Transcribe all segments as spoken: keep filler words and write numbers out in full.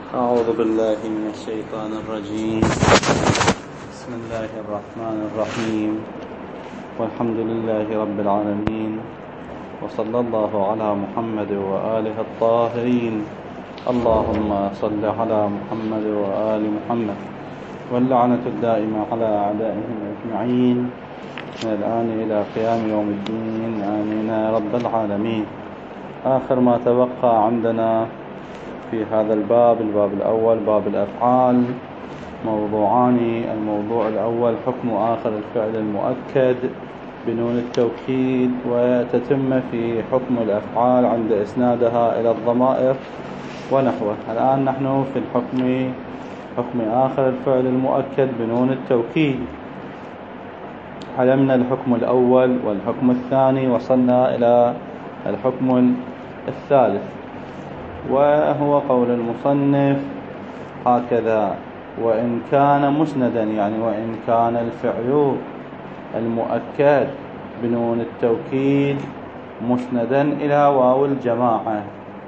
أعوذ بالله من الشيطان الرجيم. بسم الله الرحمن الرحيم، والحمد لله رب العالمين، وصلى الله على محمد وآله الطاهرين. اللهم صل على محمد وآل محمد، واللعنة الدائمة على أعدائهم أجمعين من الآن إلى قيام يوم الدين، آمين يا رب العالمين. آخر ما تبقى عندنا في هذا الباب، الباب الأول باب الأفعال، موضوعان. الموضوع الأول حكم آخر الفعل المؤكد بنون التوكيد، وتتم في حكم الأفعال عند إسنادها إلى الضمائر ونحوه. الآن نحن في الحكم حكم آخر الفعل المؤكد بنون التوكيد. علمنا الحكم الأول والحكم الثاني، وصلنا إلى الحكم الثالث، وهو قول المصنف هكذا: وإن كان مسندا، يعني وإن كان الفعل المؤكد بنون التوكيد مسندا إلى واو الجماعة.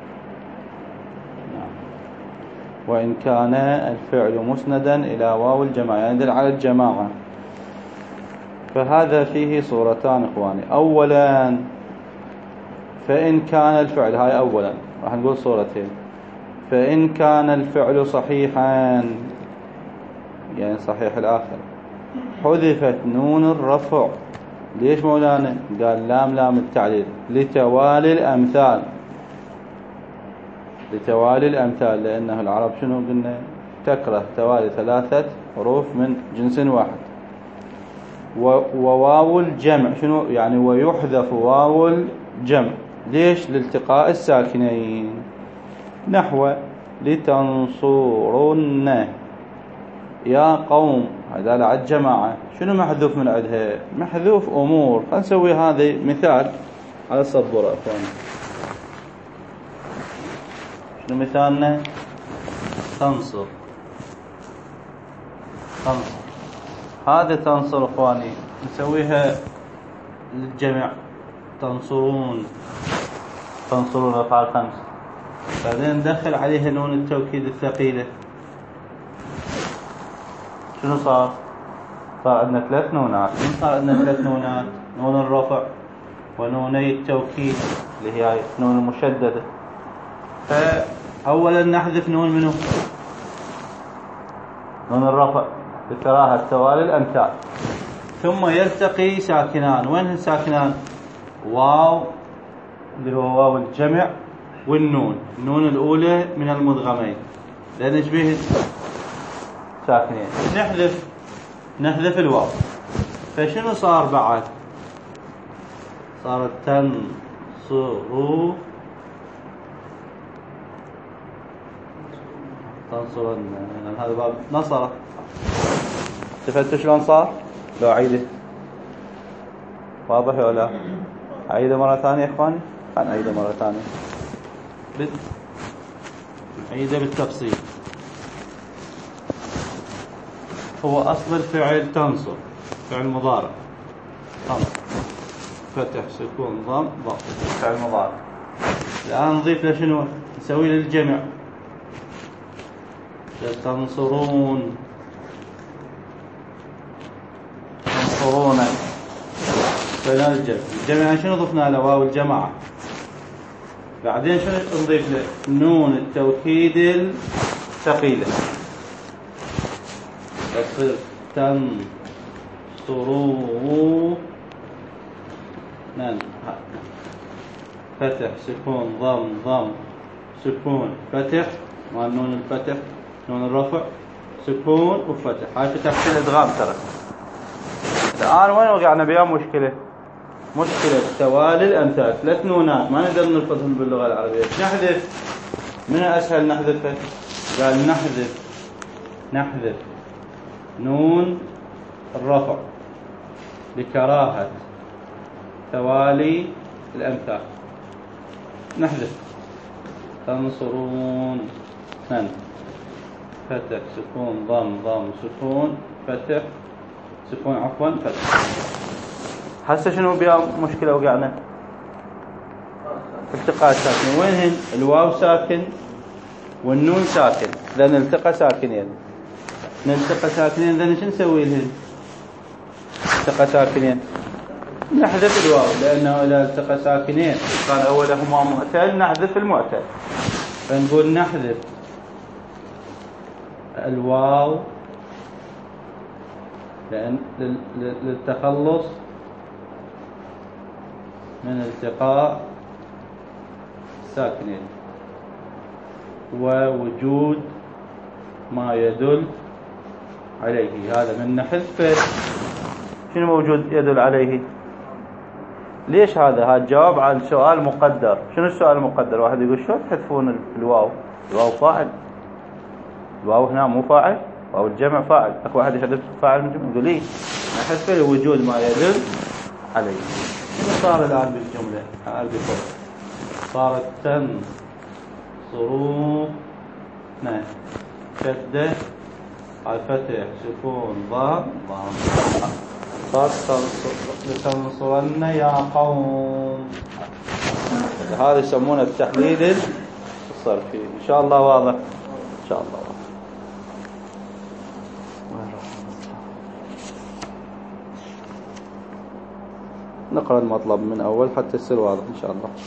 وإن كان الفعل مسندا إلى واو الجماعة، يعني يدل على الجماعة. فهذا فيه صورتان إخواني. أولا، فإن كان الفعل، هاي أولا راح نقول صورتين. فإن كان الفعل صحيحا، يعني صحيح الآخر، حذفت نون الرفع. ليش مولانا؟ قال لام لام التعليل لتوالي الأمثال، لتوالي الأمثال، لأنه العرب شنو قلنا؟ تكره توالي ثلاثة حروف من جنس واحد. وواو الجمع شنو يعني؟ ويحذف واو الجمع. ليش؟ لالتقاء الساكنين. نحو لتنصرن يا قوم، هذا على الجماعة. شنو محذوف من عندها؟ محذوف أمور. خلينا نسوي هذا مثال على السبورة أخواني. شنو مثالنا؟ تنصر، تنصر. هذا تنصر أخواني نسويها للجمع، تنصرون، تنصرون أفعال خمس. بعدين ندخل عليها نون التوكيد الثقيلة. شنو صار؟ صار عندنا ثلاث نونات. من صار عندنا ثلاث نونات؟ نون الرفع ونوني التوكيد اللي هي نون المشددة. فأولا نحذف نون منه؟ نون الرفع لكراهة توالي الأمثال. ثم يلتقي ساكنان. وين الساكنان؟ واو اللي هو واو الجمع، والنون، النون الأولى من المدغمين، لأن شبيه ساكنين. نحذف نحذف الواو. فشنو صار بعد؟ صارت تنصروا، تنصرن. هذا باب نصر. شفتوا شلون صار؟ لو أعيده واضح ولا؟ أعيده مرة ثانية يا إخواني. خلنا أعيده مرة ثانية، أعيده بالتفصيل. هو أصل الفعل تنصر، فعل مضارع، تنصر، فتح سكون ضم ضم، فعل مضارع. الآن نضيف له شنو؟ نسوي للجمع، تنصرون، تنصرون. فنرجع الجمع شنو ضفنا له؟ واو الجماعة. بعدين شنو نضيف له؟ نون التوكيد الثقيلة. تصير تنصروا، نعم، فتح سكون ضم ضم سكون فتح، مع نون الفتح، نون الرفع، سكون وفتح. هاي فتح في الادغام ترى. الآن وين وقعنا بها مشكلة؟ مشكلة توالي الأمثال. ثلاث نونات ما نقدر نلفظهم باللغة العربية. نحذف. من أسهل نحذفه؟ قال نحذف نحذف نون الرفع لكراهة توالي الأمثال. نحذف تنصرون، نن، فتح سكون ضم ضم سكون فتح سكون عفوا فتح. هسه شنو بها مشكلة وقعنا؟ التقاء الساكن. وينهن؟ الواو ساكن والنون ساكن. لأن التقى ساكنين نلتقى ساكنين ذن شو نسوي لهن التقى ساكنين نحذف الواو لأنه إذا التقى ساكنين كان أولهما معتل نحذف المعتل فنقول نحذف الواو لأن للتخلص من التقاء الساكنين ووجود ما يدل عليه. هذا من نحذف شنو موجود يدل عليه؟ ليش هذا؟ هذا جواب عن سؤال مقدر. شنو السؤال المقدر؟ واحد يقول شو تحذفون الواو؟ الواو فاعل، الواو هنا مو فاعل، واو الجمع فاعل. اكو واحد يحذف فاعل من الجمع؟ يقول لي نحذف لوجود ما يدل عليه. شنو صار الان بالجمله؟ الان بفرق صارت تنصرون شده الفتح سكون ضم ضم صار لتنصرن يا قوم. هذا يسمونه التحليل الصرفي. ان شاء الله واضح ان شاء الله واضح. نقرأ المطلب من أول حتى يصير واضح إن شاء الله.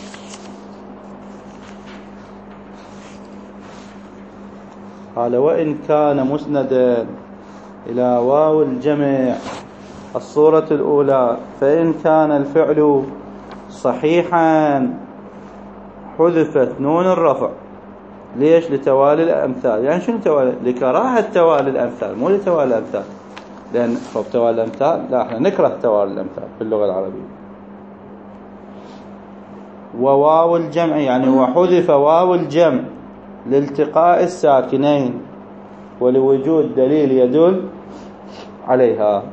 قال وإن كان مسندا إلى واو الجمع الصورة الأولى فإن كان الفعل صحيحا حذفت نون الرفع. ليش؟ لتوالي الأمثال. يعني شنو توالي؟ لكراهة توالي الأمثال مو لتوالي الأمثال، لأن خب توالي الأمثال لا احنا نكره توالي الأمثال في اللغة العربية. وواو الجمع يعني وحذف واو الجمع لالتقاء الساكنين ولوجود دليل يدل عليها.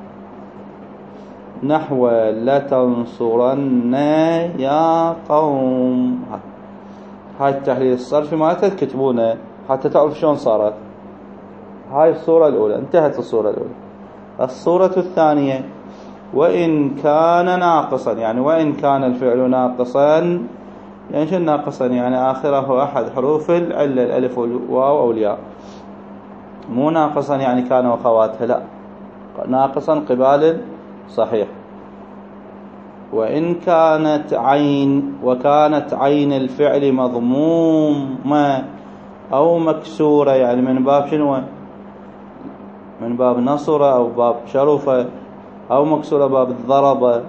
نحو لتنصرن يا قوم. هاي التحليل الصرفي ما تكتبونه حتى تعرف شلون صارت. هاي الصورة الأولى انتهت. الصورة الأولى. الصورة الثانية وإن كان ناقصا يعني وإن كان الفعل ناقصا. يعني شو ناقصا؟ يعني آخره أحد حروف العلة الألف والواو أو الياء. مو ناقصا يعني كان وخواتها، لا، ناقصا قبال صحيح. وإن كانت عين وكانت عين الفعل مضمومة أو مكسورة يعني من باب شنو؟ من باب نصرة أو باب شرفة أو مكسورة باب الضربة.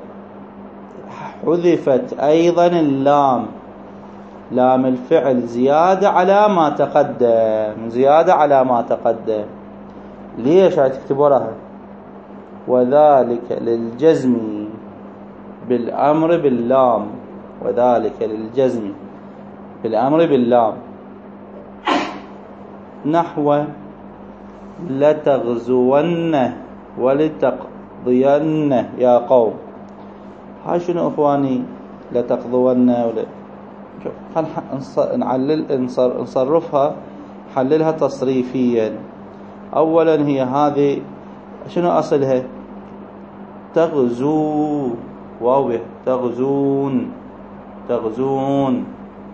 حذفت أيضا اللام، لام الفعل زيادة على ما تقدم، زيادة على ما تقدم. ليش هاي تكتب وراها؟ وذلك للجزم بالأمر باللام. وذلك للجزم بالأمر باللام. نحو لتغزون ولتقضين يا قوم. هاي شنو اخواني؟ لتقضون ولا شوف خلينا نعلل نصرفها حللها تصريفيا. اولا هي هذه شنو اصلها؟ تغزو واو تغزون تغزون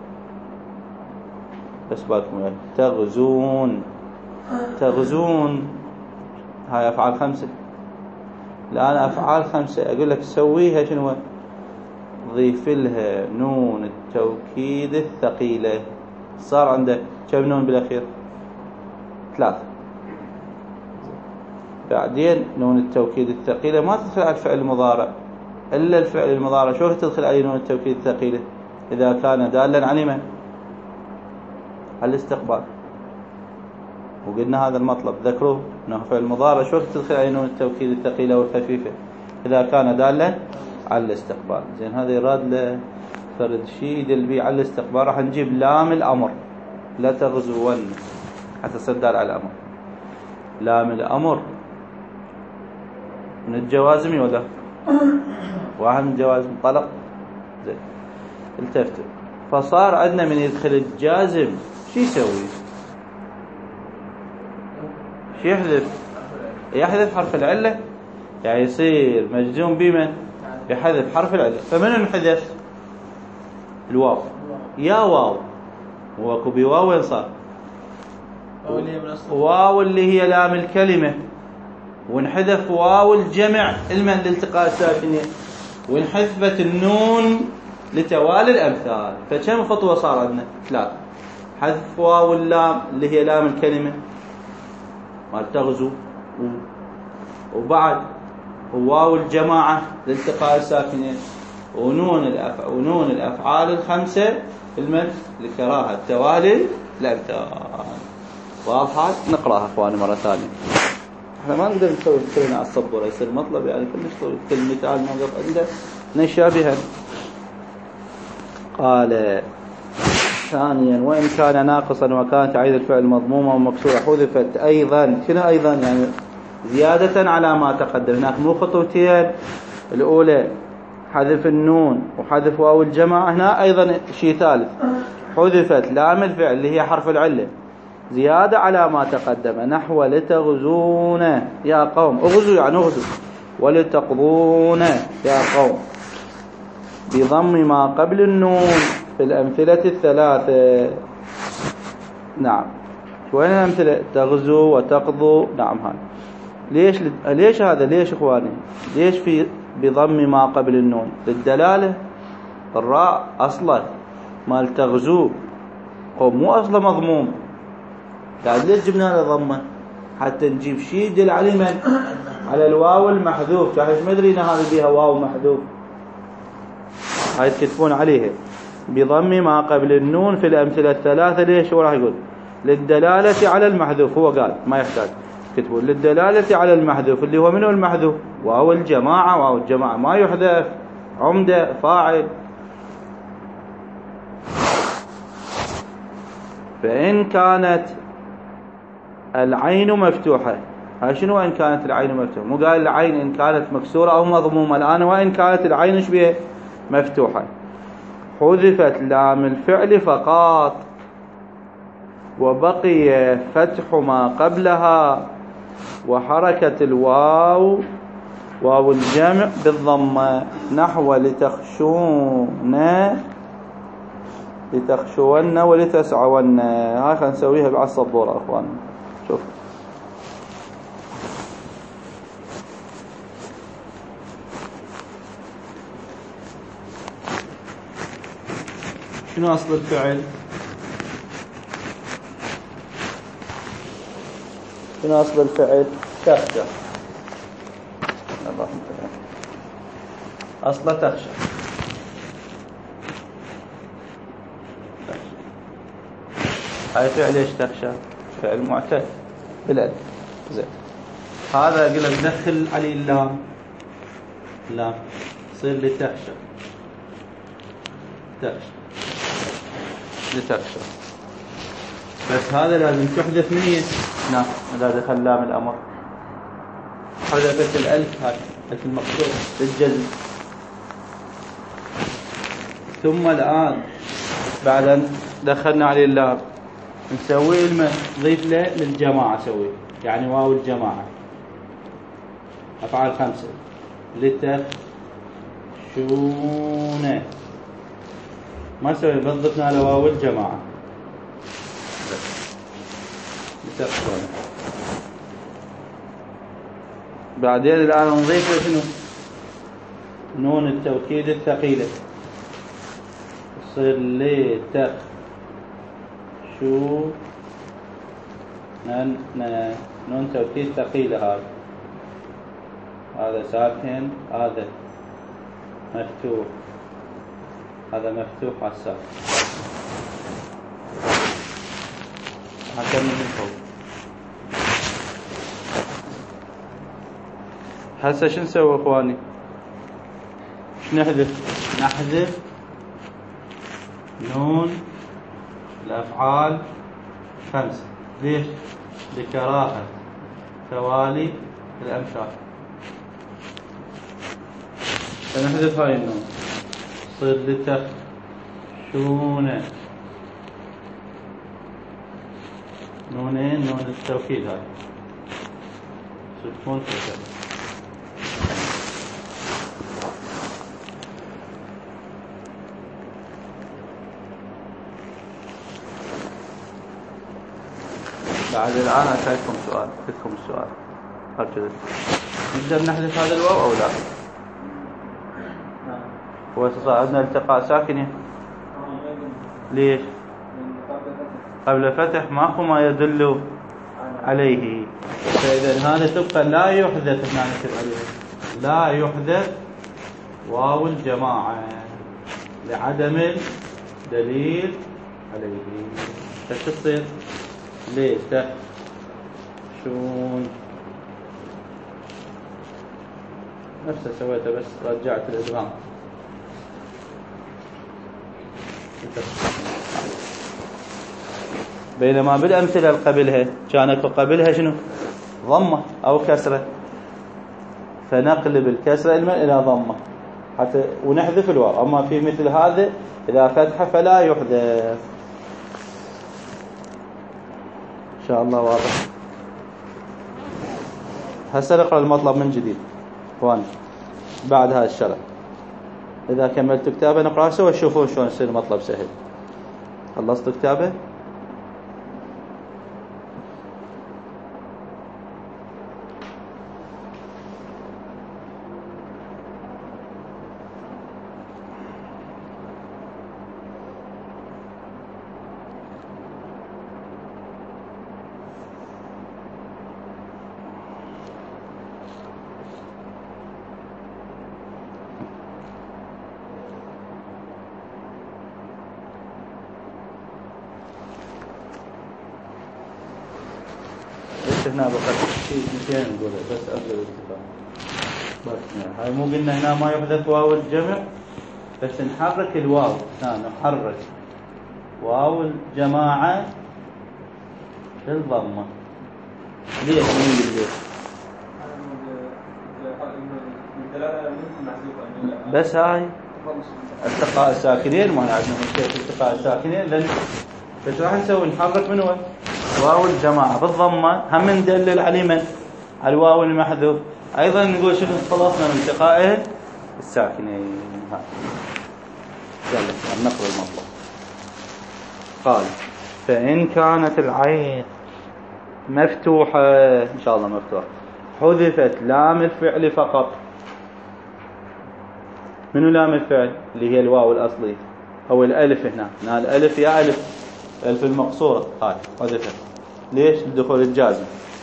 بس بالكم يعني تغزون تغزون. هاي افعال خمسه. الان افعال خمسه اقول لك سويها شنو؟ ضيف لها نون التوكيد الثقيله. صار عندك كم نون بالاخير؟ ثلاثه. بعدين نون التوكيد الثقيله ما تدخل على الفعل المضارع الا الفعل المضارع شو تدخل عليه نون التوكيد الثقيله؟ اذا كان دالا على من؟ على الاستقبال. وقلنا هذا المطلب ذكروه انه فعل المضارع شو تدخل عليه نون التوكيد الثقيله والخفيفه؟ اذا كان دالا على الاستقبال. زين هذا يراد له فرد شيء يدل بيه على الاستقبال. راح نجيب لام الامر لا تغزون حتى تصير دال على الامر. لام الامر من الجوازم ولا واحد من الجوازم طلق. زين التفتوا. فصار عندنا من يدخل الجازم شو يسوي؟ شو يحذف؟ يحذف حرف العله. يعني يصير مجزوم بمن؟ يحذف حرف العله. فمن انحذف؟ الواو. يا واو. واكو بواو وين صار؟ واو اللي هي لام الكلمة، وانحذف واو الجمع المن لالتقاء الساكنين، وانحذفت النون لتوالي الأمثال. فكم خطوة صار عندنا؟ ثلاثة. حذف واو اللام اللي هي لام الكلمة مال تغزو، وبعد واو الجماعة لالتقاء الساكنين، ونون الأف... ونون الأفعال الخمسة المن لكراهة توالي الأمثال. واضحة؟ نقرأها أخواني مرة ثانية. احنا ما نقدر نسوي كلنا على السبورة، يصير مطلب يعني كلش طويل، كل مثال موقف عنده نشابها. قال ثانيا وإن كان ناقصا وكانت عيد الفعل مضمومة ومكسورة حذفت أيضا. شنو أيضا؟ يعني زيادة على ما تقدم. هناك مو خطوتين، الأولى حذف النون وحذف واو الجماعة، هنا أيضا شيء ثالث، حذفت لام الفعل اللي هي حرف العلة زيادة على ما تقدم، نحو لتغزون يا قوم، اغزوا يعني اغزوا، ولتقضون يا قوم، بضم ما قبل النون في الأمثلة الثلاثة. نعم، وين الأمثلة؟ تغزو وتقضوا. نعم هذا ليش ليش هذا ليش إخواني؟ ليش في بضم ما قبل النون؟ للدلالة. الراء أصلا مال تغزو مو أصلا مضموم، قاعد ليش جبنا له ضمه؟ حتى نجيب شيء يدل على من؟ على الواو المحذوف. تعرف ما ادري ان هذه بها واو محذوف، هاي تكتبون عليها بضم ما قبل النون في الأمثلة الثلاثة. ليش؟ هو راح يقول للدلالة على المحذوف، هو قال ما يحتاج تكتبون للدلالة على المحذوف اللي هو منه المحذوف؟ واو الجماعة. واو الجماعة ما يحذف، عمدة فاعل. فإن كانت العين مفتوحة، هاي شنو وإن كانت العين مفتوحة؟ مو قال العين إن كانت مكسورة أو مضمومة، الآن وإن كانت العين ايش بيه؟ مفتوحة. حذفت لام الفعل فقط، وبقي فتح ما قبلها، وحركة الواو واو الجمع بالضمة، نحو لتخشون لتخشون ولتسعون. هاي خلينا نسويها بعد السبورة أخوان. شوف شنو أصل الفعل؟ شنو أصل الفعل؟ تخشى. أصل تخشى. هاي فعل ايش؟ تخشى، فعل معتل بالألف. زين، هذا قلنا ندخل عليه اللام، لا يصير لتخشى، تخشى لتخشى. بس هذا لازم تحذف منين؟ نعم، هذا دخل لام الأمر، حذفت الألف، هاي ألف المقصود للجزم. ثم الآن بعد أن دخلنا عليه اللام نسوي المن نضيف له للجماعة، سوي يعني واو الجماعة أفعال خمسة، لتخشون ما سوي بضفنا له واو الجماعة لتخشون. بعدين الآن نضيف له شنو؟ نون التوكيد الثقيلة، يصير لتخ شو نن نون توكيد ثقيلة. هذا هذا ساكن، هذا مفتوح، هذا مفتوح على الساكن. هكذا من فوق. هسه شو نسوي اخواني؟ شو نحذف؟ نحذف نون الأفعال خمسة. ليش؟ لكراهة توالي الأمثال. فنحذف هاي النون، صير لتخشون، نونين، نون التوكيد هاي سكون تكون. بعد الآن أسألكم سؤال أسألكم السؤال أرجو نقدر نحذف هذا الواو أو لا؟ هو صار عندنا التقاء ساكنة ليش؟ قبل الفتح ماكو ما يدل عليه، فإذا هذا تبقى لا يحدث. هنا نكتب عليه لا يحدث واو الجماعة لعدم الدليل عليه. ايش تصير؟ ليه شون نفسه سويته بس رجعت الإدغام. بينما بالأمثلة اللي قبلها كانت قبلها شنو؟ ضمة أو كسرة، فنقلب الكسرة إلى ضمة حتى ونحذف الواو. أما في مثل هذا إذا فتح فلا يحذف. إن شاء الله واضح. هسه نقرأ المطلب من جديد وان بعد هذا الشرح. إذا كملت كتابه نقرأ سوا وشوفوا شلون يصير المطلب سهل. خلصت كتابه؟ هنا بقى شيء نسينا نقوله بس قبل الاتفاق. بس هاي مو قلنا هنا ما يحدث واو الجمع، بس نحرك الواو. هنا نحرك واو الجماعة بالضمة. ليش مين ليش؟ بس هاي التقاء الساكنين ما عندنا مشكلة التقاء الساكنين، لأن بس راح نسوي نحرك من وين؟ واو الجماعة بالضمة. هم ندلل على من؟ على الواو المحذوف. أيضا نقول شوف خلصنا من التقاء الساكنين. يلا نقرأ المطلب. قال فإن كانت العين مفتوحة، إن شاء الله مفتوحة، حذفت لام الفعل فقط. منو لام الفعل؟ اللي هي الواو الأصلي أو الألف. هنا هنا الألف يا ألف ألف المقصورة هاي حذفت. ليش؟ الدخول الجازم.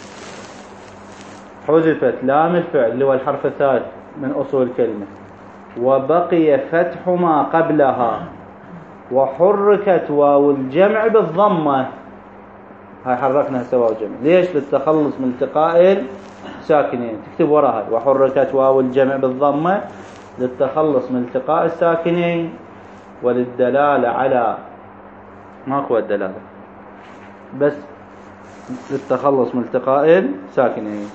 حذفت لام الفعل اللي هو الحرف الثالث من أصول الكلمة، وبقي فتح ما قبلها، وحركت واو الجمع بالضمة. هاي حركنا هسه واو الجمع. ليش؟ للتخلص من التقاء الساكنين. تكتب وراها وحركت واو الجمع بالضمة للتخلص من التقاء الساكنين وللدلالة على ماكو الدلالة بس للتخلص من التقاء الساكنين.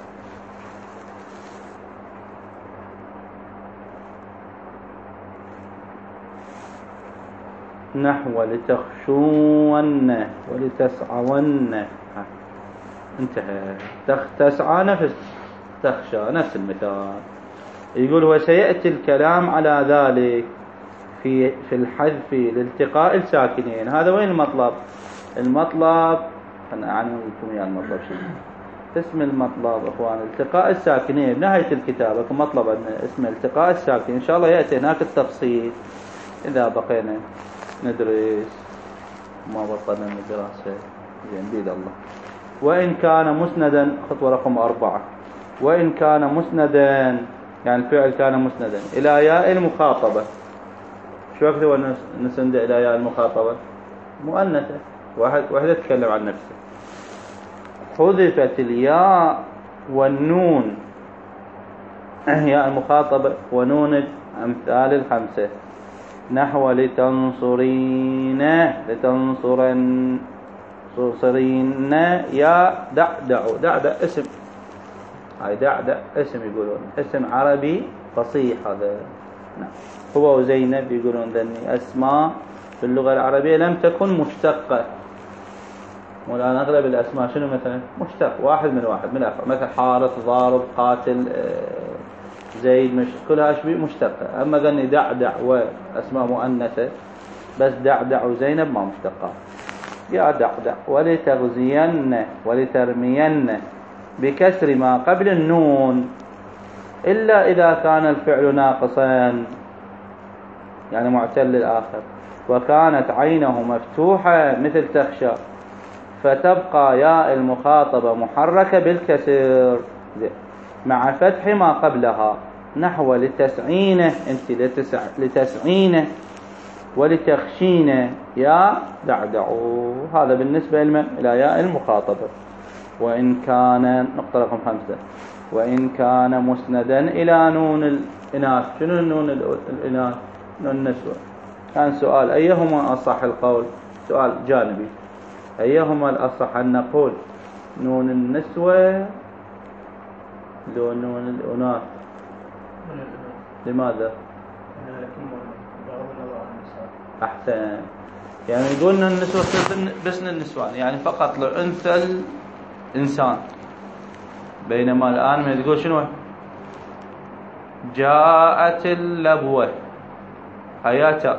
نحو لتخشون ولتسعون. انتهى. تسعى نفس تخشى نفس المثال. يقول وسيأتي الكلام على ذلك في في الحذف لالتقاء الساكنين. هذا وين المطلب؟ المطلب أنا أعلم لكم يا المطلب شيء. اسم المطلب أخوان التقاء الساكنين بنهاية الكتاب. لكم مطلب عندنا اسم التقاء الساكنين. إن شاء الله يأتي هناك التفصيل إذا بقينا ندرس ما بطلنا من الدراسة. زين بيد الله. وإن كان مسندا، خطوة رقم أربعة، وإن كان مسندا يعني الفعل كان مسندا إلى ياء المخاطبة. شو أكتب نسند إلى ياء المخاطبة؟ مؤنثة، واحد واحدة تتكلم عن نفسه. حذفت الياء والنون، ياء المخاطبة ونون أمثال الخمسة. نحو لتنصرين لتنصرن صرين يا دعدع. دعدع اسم، هاي دعدع اسم يقولون اسم عربي فصيح هذا. نعم. هو وزينب يقولون ذني أسماء في اللغة العربية لم تكن مشتقة. والآن أغلب الأسماء شنو مثلا مشتق، واحد من واحد من آخر، مثل حارث ضارب قاتل زيد مش كلها أشبه مشتقة. أما ذني دعدع وأسماء مؤنثة بس دعدع وزينب ما مشتقة. يا دعدع ولتغزين ولترمين بكسر ما قبل النون إلا إذا كان الفعل ناقصا يعني معتل الآخر وكانت عينه مفتوحة مثل تخشى فتبقى ياء المخاطبة محركة بالكسر مع فتح ما قبلها نحو لتسعينه انت لتسع لتسعينه ولتخشينه يا دعدعوا. هذا بالنسبة إلى ياء المخاطبة. وإن كان نقطة رقم خمسة وإن كان مسندا إلى نون الإناث. شنو النون الإناث؟ نون النسوة. كان سؤال أيهما أصح القول؟ سؤال جانبي. أيهما الأصح أن نقول نون النسوة لو نون الإناث؟ لماذا؟ أحسن. يعني يقول نون النسوة بس النسوان يعني فقط لأنثى الإنسان. بينما الآن ما تقول شنو؟ جاءت اللبوة حياتا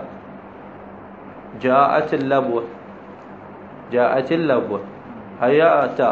جاءت اللبوة جاءت اللبوة حياتا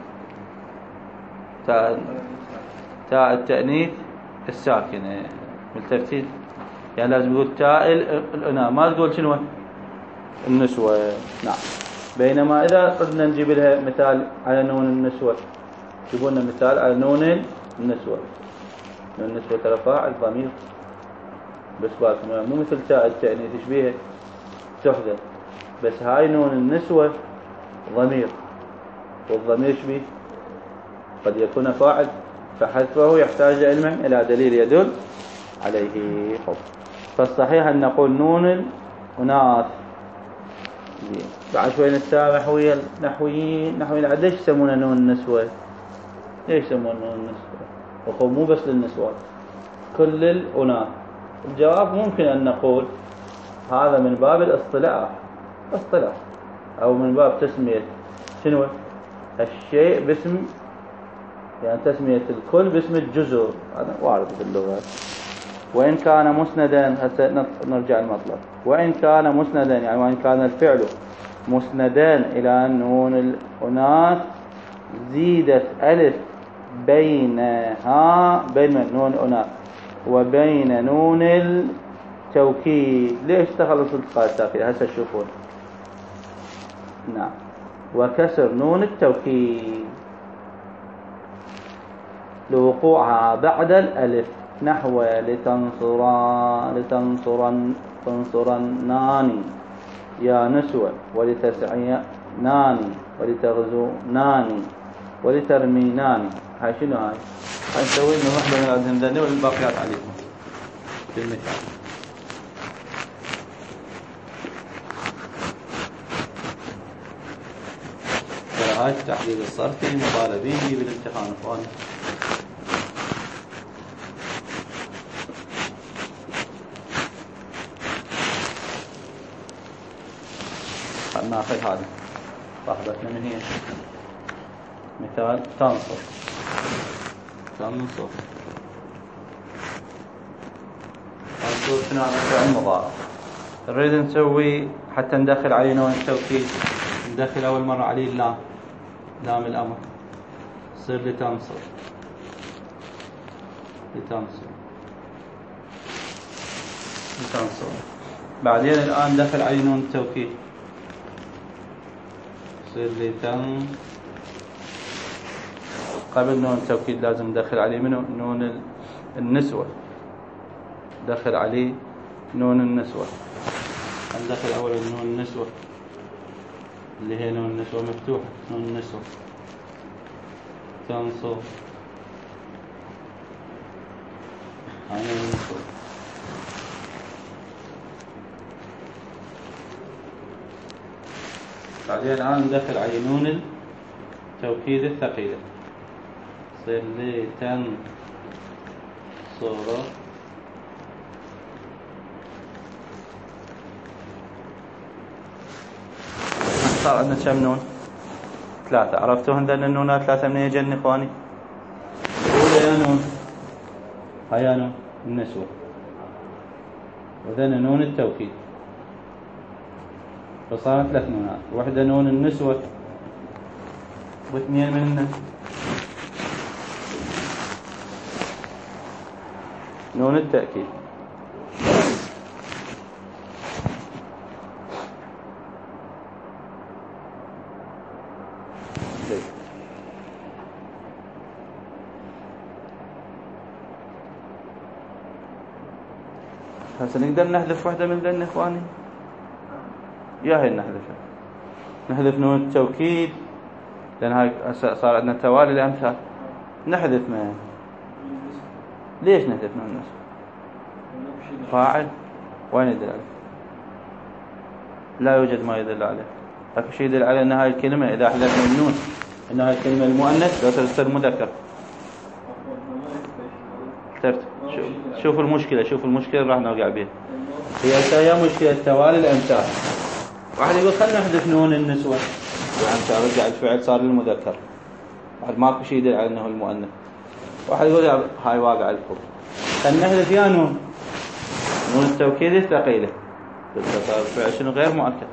تاء تاء التأنيث الساكنة بالترتيب يعني لازم يقول تاء الأناث ما تقول شنو النسوة. نعم. بينما إذا قدنا نجيب لها مثال على نون النسوة جيبوا لنا مثال على نون النسوة. نون النسوة ترى فاعل ضمير بس بالكم مو مثل تاء التأنيث تشبيهه تحذف بس هاي نون النسوة ضمير والضمير شبيه قد يكون فاعل فحذفه يحتاج علما إلى دليل يدل عليه. حب. فالصحيح أن نقول نون الأناث. بعد شوي نتسامح ويا النحويين. نحويين ليش يسمونه نون النسوة؟ ليش يسمونه نون النسوة؟ وهو مو بس للنسوة كل الأناث. الجواب ممكن أن نقول هذا من باب الاصطلاح اصطلاح أو من باب تسمية شنو الشيء باسم يعني تسمية الكل باسم الجزء. هذا وارد في اللغة. وإن كان مسندا هسه نرجع المطلب. وإن كان مسندا يعني وإن كان الفعل مسندا إلى نون الأناث زيدت ألف بينها بين نون الأناث وبين نون التوكيد. ليش تخلص التقاء الساكنة هسه تشوفون. نعم. وكسر نون التوكيد لوقوعها بعد الألف نحو لتنصران لتنصرن تنصرنان يا نسوة ولتسعينان ولتغزونان ولترمينان. هاي شنو هاي؟ هاي نسوي لنا وحدة من الهمدانية والباقيات عليكم في المثال. هاي التحليل الصرفي مطالبين بالامتحان اخواني. خلنا ناخذ هذه صاحبتنا من هي مثال تنصر تنصر تنصر شنو هذا فعل مضارع. نريد نسوي حتى ندخل عليه نوع التوكيد ندخل أول مرة عليه اللام لام الأمر صير لتنصر لتنصر لتنصر. بعدين الآن ندخل عليه نون التوكيد صير لتن. قبل نون التوكيد لازم ندخل عليه منه نون النسوة. دخل عليه نون النسوة. ندخل أول نون النسوة اللي هي نون النسوة مفتوحة نون النسوة تنصب هاي نون النسوة. بعدين الآن ندخل على نون التوكيد الثقيلة صير لي تنصر. صار عندنا كم نون؟ ثلاثة. عرفتوا هندن النونات ثلاثة من يجن إخواني؟ الأولى يا نون هاي يا نون النسوة وذن نون التوكيد فصارت ثلاث نونات، وحدة نون النسوة واثنين منها نون التأكيد. هسه نقدر نحذف واحدة من ذن إخواني؟ يا هي نحذفها، نحذف نون التوكيد لأن هاي صار عندنا توالي الأمثال. نحذف ما ليش نحذف نون النسوة؟ فاعل وين يدل عليه؟ لا يوجد ما يدل عليه. لكن شيء يدل على أن هاي الكلمة إذا حذفنا النون أن هاي الكلمة المؤنث لا تصير مذكر. شوف المشكلة، شوف المشكلة راح نرجع بها. هي هي مشكلة توالي الأمثال. واحد يقول خلنا نحذف نون النسوة الأمثال، رجع الفعل صار للمذكر، بعد ماكو شيء يدل على أنه المؤنث. واحد يقول هاي واقع الكل، خلنا نحذف يا نون نون التوكيد الثقيلة، صار الفعل شنو غير مؤكد،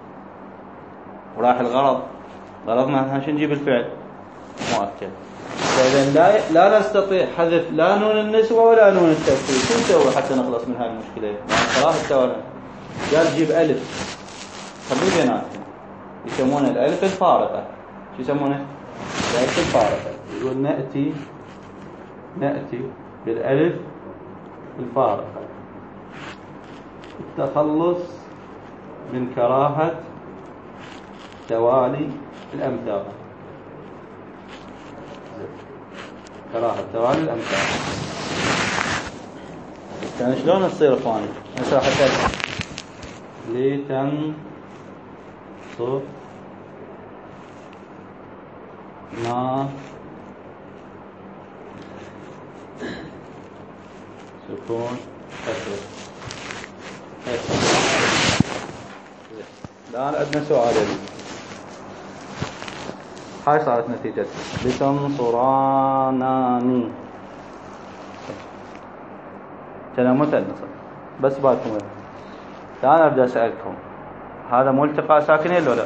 وراح الغرض، غرضنا عشان نجيب الفعل مؤكد. فإذا لا لا نستطيع حذف لا نون النسوة ولا نون التوكيد. شو نسوي حتى نخلص من هذه المشكلة؟ ثلاث التوالي. قال جيب ألف خليه بيناتهم، يسمونه الألف الفارقة. شو يسمونه؟ الألف الفارقة. يقول نأتي نأتي بالألف الفارقة التخلص من كراهة توالي الأمثال. كراهة توالي الأمثال. يعني شلون تصير إخواني؟ هسه حتى لتنصب ما سكون كسر. الآن عندنا سؤالين. هاي صارت نتيجة لتنصرانني. كلام مثنى بس بالكم. الآن أبدأ أسألكم، هذا ملتقى ساكنين ولا لا؟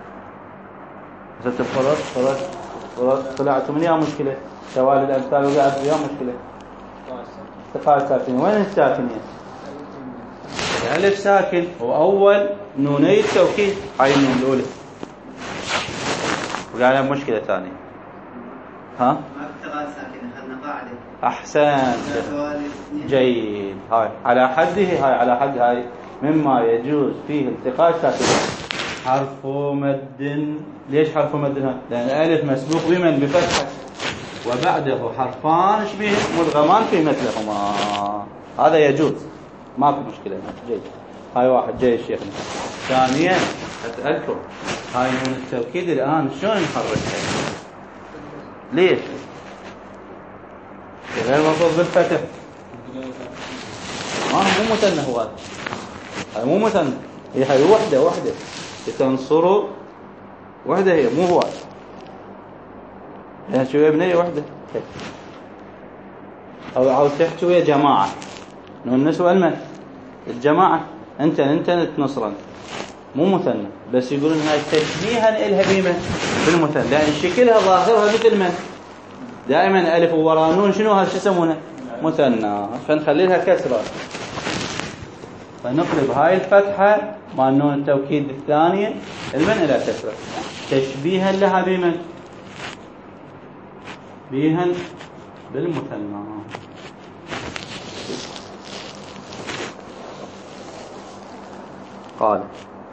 إذا فرض فرض فرض طلعتوا من يا مشكلة توالي الأمثال وقعت يا مشكلة. التقاء ساكنين، وين الساكنين؟ الألف ساكن وأول نوني التوكيد، هاي النون الأولى، وقعنا بمشكلة ثانية. ها؟ ما التقاء ساكنة، خلنا قاعدة. أحسن، جيد. هاي على حده، هاي على حد هاي مما يجوز فيه التقاء ساكنين. حرف مد. ليش حرف مد هنا؟ لأن الألف مسبوق بمن؟ بفتحة، وبعده حرفان شبيه مدغمان في مثلهما، هذا يجوز، ماكو مشكلة. جيد. هاي واحد جيد شيخنا. ثانيا أسألكم، هاي نون التوكيد الآن شلون نحركها؟ ليش؟ غير مفروض بالفتح. ما هو مو مثنى، هو هذا هاي مو مثنى، هي هاي وحدة وحدة لتنصروا وحدة، هي مو هو يعني شو ابنية وحدة. أو عاوز تحكي ويا جماعة نون النسوة المن الجماعة، أنت أنت تنصرا مو مثنى، بس يقولون هاي تشبيها إلها بيمة بالمثنى، لأن شكلها ظاهرها مثل من دائما ألف وراء نون شنو هذا؟ شو يسمونه؟ مثنى، فنخلي لها كسرة، فنقلب هاي الفتحة مع نون التوكيد الثانية المن إلى كسرة، تشبيها لها بمن؟ بيها بالمثنى. قال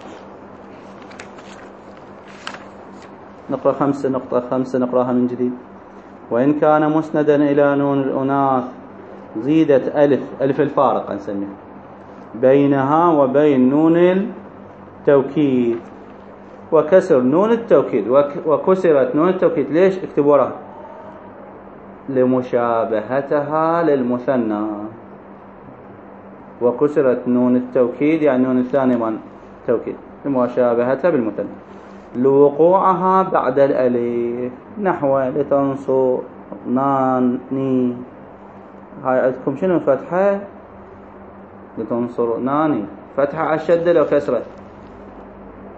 نقرأ خمسة نقطة خمسة نقرأها من جديد. وإن كان مسندا إلى نون الأناث زيدت ألف ألف الفارقة نسميها بينها وبين نون التوكيد، وكسر نون التوكيد وكسرت نون التوكيد. ليش؟ اكتبوا وراها لمشابهتها للمثنى، وكسرت نون التوكيد يعني نون الثاني من التوكيد لمشابهتها بالمثنى لوقوعها بعد الألف، نحو لتنصرناني. هاي عندكم شنو فتحة؟ لتنصرناني فتحة على الشدة لو كسرت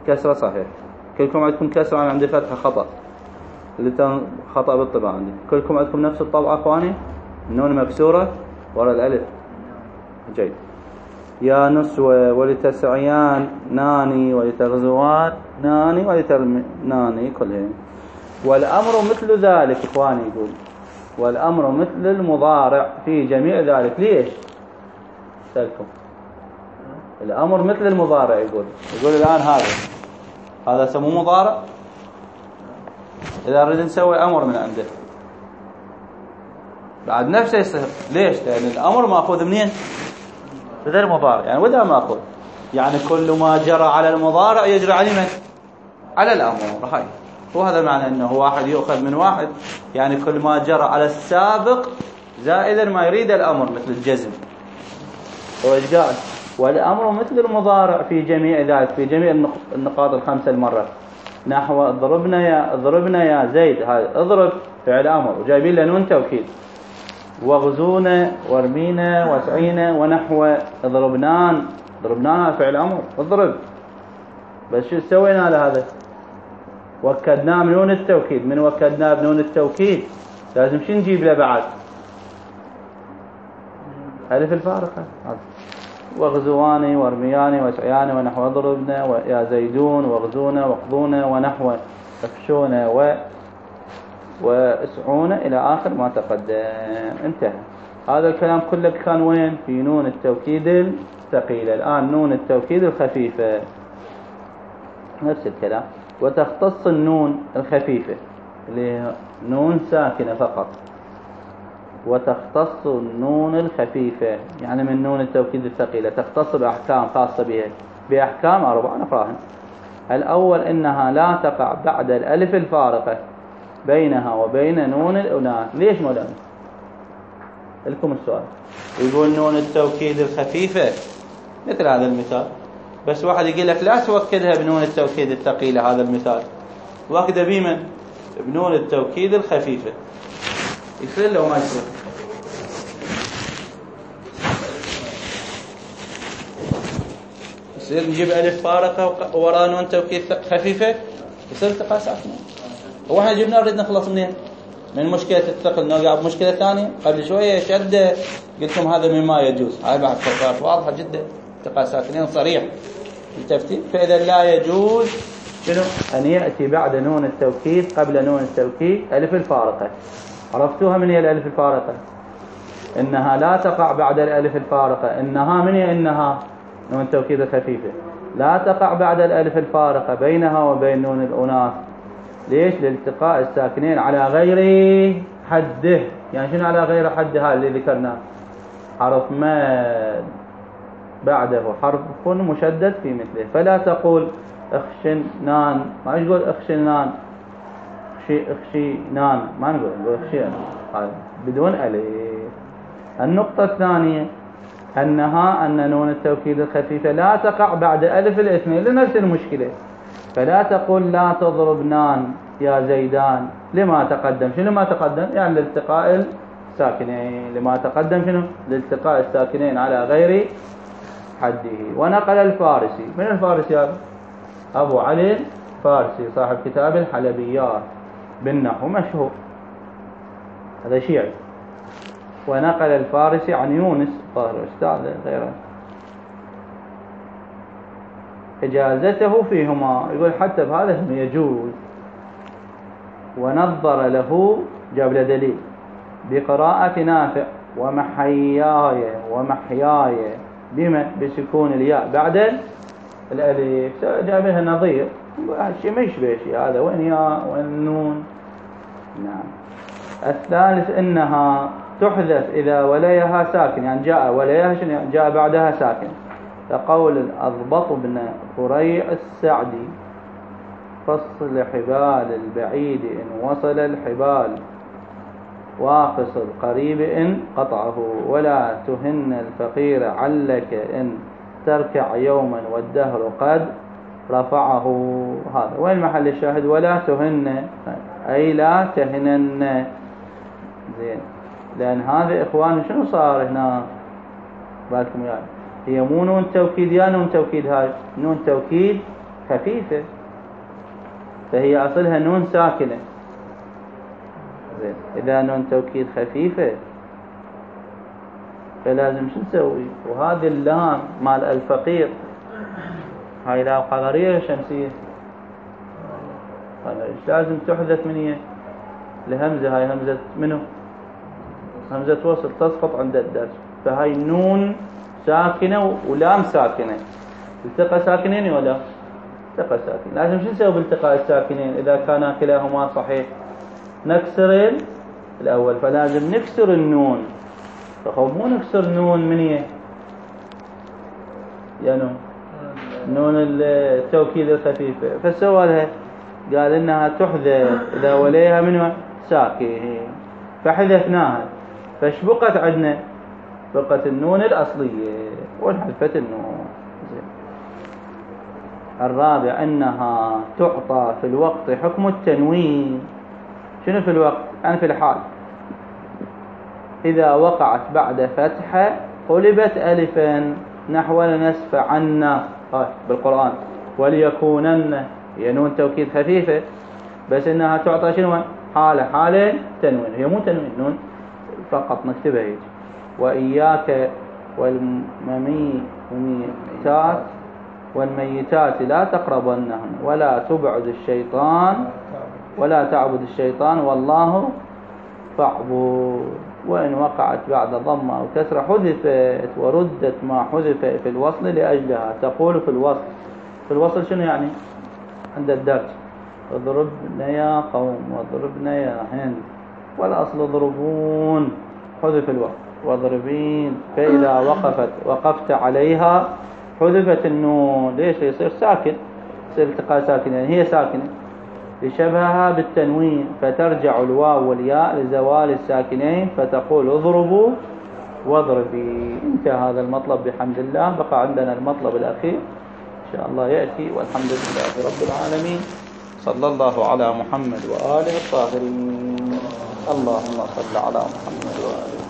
كسرة صحيح. كلكم عندكم كسرة، أنا عندي فتحة خطأ، اللي خطأ بالطبع عندي. كلكم عندكم نفس الطبعة أخواني، النون مكسورة ورا الألف. جيد. يا نسوة ولتسعيان ناني ولتغزوان ناني ولترم ناني كلهم. والأمر مثل ذلك إخواني، يقول والأمر مثل المضارع في جميع ذلك. ليش؟ سألكم الأمر مثل المضارع. يقول يقول الآن هذا هذا سموه مضارع. إذا نريد نسوي أمر من عنده بعد نفسه يصير. ليش؟ لأن الأمر مأخوذ منين؟ بدل المضارع. يعني وده مأخوذ، يعني كل ما جرى على المضارع يجري على من؟ على الأمر. هاي وهذا معنى أنه واحد يؤخذ من واحد، يعني كل ما جرى على السابق زائدا ما يريد الأمر، مثل الجزم. هو إيش قال؟ والأمر مثل المضارع في جميع ذلك، في جميع النقاط الخمسة المرة. نحو اضربنا يا اضربنا يا زيد، هذا اضرب فعل أمر وجايبين له نون توكيد. واغزونا وارمينا واسعينا ونحو اضربنان، ضربنان فعل أمر اضرب. بس شو سوينا لهذا؟ وكدناه بنون التوكيد. من وكدناه بنون التوكيد لازم شو نجيب له بعد؟ ألف الفارقة. واغزواني وارمياني واسعياني ونحو اضربنا ويا زيدون واغزونا واقضونا ونحو افشونا و واسعونا إلى آخر ما تقدم. انتهى. هذا الكلام كله كان وين؟ في نون التوكيد الثقيلة. الآن نون التوكيد الخفيفة نفس الكلام. وتختص النون الخفيفة اللي نون ساكنة فقط، وتختص النون الخفيفة يعني من نون التوكيد الثقيلة تختص بأحكام خاصة بها، بأحكام أربعة نفراهن. الأول إنها لا تقع بعد الألف الفارقة بينها وبين نون الأناث. ليش مولانا؟ لكم السؤال. يقول نون التوكيد الخفيفة مثل هذا المثال، بس واحد يقول لك لا توكدها بنون التوكيد الثقيلة. هذا المثال واكده بمن؟ بنون التوكيد الخفيفة. يصير له ما يصير؟ يصير نجيب ألف فارقة وراء نون توكيد خفيفة، يصير التقاء ساكنة. هو احنا جبنا نريد نخلص منين؟ من مشكلة الثقل نوقع بمشكلة ثانية. قبل شوية شدة قلتم هذا مما يجوز، هاي بعد فقرات واضحة جدا، التقاء ساكنين صريح التفتيت. فإذا لا يجوز شنو؟ أن يأتي بعد نون التوكيد قبل نون التوكيد ألف الفارقة. عرفتوها من هي الألف الفارقة؟ إنها لا تقع بعد الألف الفارقة. إنها من هي؟ إنها نون التوكيد الخفيفة لا تقع بعد الألف الفارقة بينها وبين نون الأناث. ليش؟ لالتقاء الساكنين على غير حده. يعني شنو على غير حده؟ هذا اللي ذكرناه، حرف ماد بعده حرف مشدد في مثله. فلا تقول اخشنان، ما تقول اخشنان، اخشي اخشينان، ما نقول نقول اخشيان بدون ألف. النقطة الثانية أنها أن نون التوكيد الخفيفة لا تقع بعد ألف الاثنين لنفس المشكلة. فلا تقول لا تضربنان يا زيدان لما تقدم. شنو ما تقدم؟ يعني لالتقاء الساكنين. لما تقدم شنو؟ لالتقاء الساكنين على غير حده. ونقل الفارسي. من الفارسي هذا؟ أبو علي الفارسي صاحب كتاب الحلبيات بالنحو مشهور، هذا شيعي. ونقل الفارسي عن يونس ظاهر أستاذ غيره إجازته فيهما. يقول حتى بهذا يجوز. ونظر له، جاب له دليل بقراءة نافع ومحياي ومحياي بما بسكون الياء بعد الألف. جاب لها نظير، شيء ما يشبه شيء. هذا وين ياء وين نون. نعم. الثالث إنها تحذف إذا وليها ساكن، يعني جاء وليها شنو؟ جاء بعدها ساكن. كقول الأضبط بن فريع السعدي فصل حبال البعيد إن وصل الحبال واقص القريب إن قطعه ولا تهن الفقير علك إن تركع يوما والدهر قد رفعه. هذا وين محل الشاهد؟ ولا تهن أي لا تهنن. زين. لأن هذا إخوان شنو صار هنا بالكم؟ يعني هي مو نون توكيد يا نون توكيد. هاي نون توكيد خفيفة، فهي أصلها نون ساكنة. زين، إذا نون توكيد خفيفة فلازم شو نسوي؟ وهذه اللام مال الفقير هاي لام قمرية شمسية، ايش لازم تحذف من هي؟ لهمزة، هاي همزة منه؟ همزة وصل تسقط عند الدرج، فهاي نون ساكنة ولام ساكنة، التقى ساكنين ولا؟ التقى ساكنين. لازم شو نسوي بالتقاء الساكنين إذا كان كلاهما صحيح؟ نكسر الأول، فلازم نكسر النون، فهو مو نكسر نون من هي؟ يعني نون التوكيد الخفيفة، فسوى لها قال إنها تحذف إذا وليها من ساكن، فحذفناها، فايش بقت عندنا؟ بقت النون الأصلية وانحذفت النون. الرابع أنها تعطى في الوقت حكم التنوين. شنو في الوقت؟ يعني في الحال، إذا وقعت بعد فتحة قلبت ألفا نحو لنسف عنا بالقرآن، وليكونن هي نون توكيد خفيفة، بس إنها تعطى شنو؟ حالة حالة تنوين، هي مو تنوين، نون فقط نكتبها هيك. وإياك والمميتات والميتات لا تقربنهم ولا تبعد الشيطان ولا تعبد الشيطان والله فاعبد. وإن وقعت بعد ضمة أو كسرة حذفت وردت ما حذف في الوصل لأجلها. تقول في الوصل، في الوصل شنو يعني؟ عند الدرج اضربنا يا قوم واضربنا يا هند، والأصل اضربون، حذف الوقت واضربين، فإذا وقفت وقفت عليها حذفت النون. ليش؟ يصير ساكن، يصير التقاء ساكن، يعني هي ساكنة لشبهها بالتنوين، فترجع الواو والياء لزوال الساكنين، فتقول اضربوا واضربي. انتهى هذا المطلب بحمد الله. بقى عندنا المطلب الأخير إن شاء الله يأتي، والحمد لله رب العالمين. صلى الله على محمد وآله الطاهرين. اللهم صل على محمد وآله.